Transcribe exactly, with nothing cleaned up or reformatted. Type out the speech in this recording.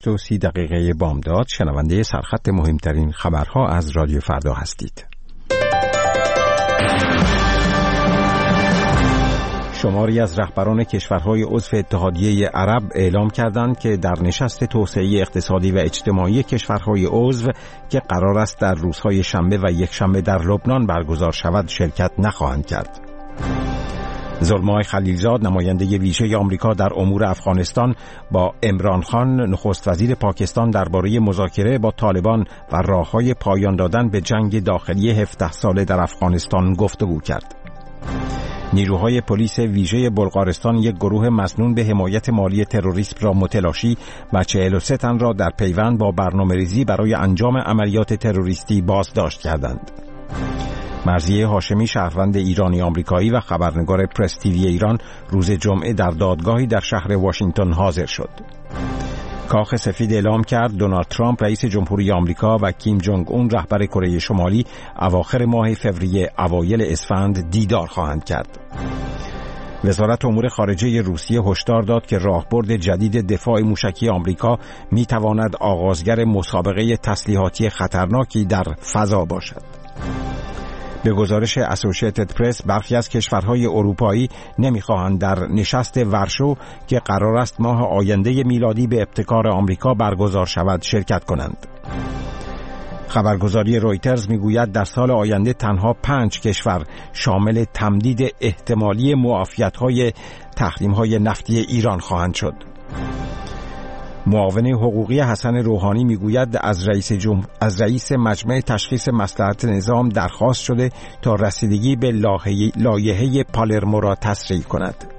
هشت و سی دقیقه بامداد شنونده سرخط مهمترین خبرها از رادیو فردا هستید. شماری از رهبران کشورهای عضو اتحادیه عرب اعلام کردند که در نشست توسعه اقتصادی و اجتماعی کشورهای عضو که قرار است در روزهای شنبه و یکشنبه در لبنان برگزار شود شرکت نخواهند کرد. زلمای خلیلزاد نماینده ویژه آمریکا در امور افغانستان با عمران خان نخست وزیر پاکستان درباره مذاکره با طالبان و راههای پایان دادن به جنگ داخلی هفده ساله در افغانستان گفتگو کرد. نیروهای پلیس ویژه بلغارستان یک گروه مسنون به حمایت مالی تروریسم را متلاشی و چهل و سه تن را در پیوند با برنامه‌ریزی برای انجام عملیات تروریستی بازداشت کردند. مرضیه هاشمی شهروند ایرانی آمریکایی و خبرنگار پرس تیوی ایران روز جمعه در دادگاهی در شهر واشنگتن حاضر شد. کاخ سفید اعلام کرد دونالد ترامپ رئیس جمهوری آمریکا و کیم جونگ اون رهبر کره شمالی اواخر ماه فوریه اوایل اسفند دیدار خواهند کرد. وزارت امور خارجه روسیه هشدار داد که راهبرد جدید دفاع موشکی آمریکا میتواند آغازگر مسابقه تسلیحاتی خطرناکی در فضا باشد. به گزارش اسوشییتد پرس برخی از کشورهای اروپایی نمیخواهند در نشست ورشو که قرار است ماه آینده میلادی به ابتکار آمریکا برگزار شود شرکت کنند. خبرگزاری رویترز میگوید در سال آینده تنها پنج کشور شامل تمدید احتمالی معافیت‌های تحریم‌های نفتی ایران خواهند شد. معاون حقوقی حسن روحانی میگوید از رئیس جمهور از رئیس مجمع تشخیص مصلحت نظام درخواست شده تا رسیدگی به لایحه پالرمو را تسریع کند.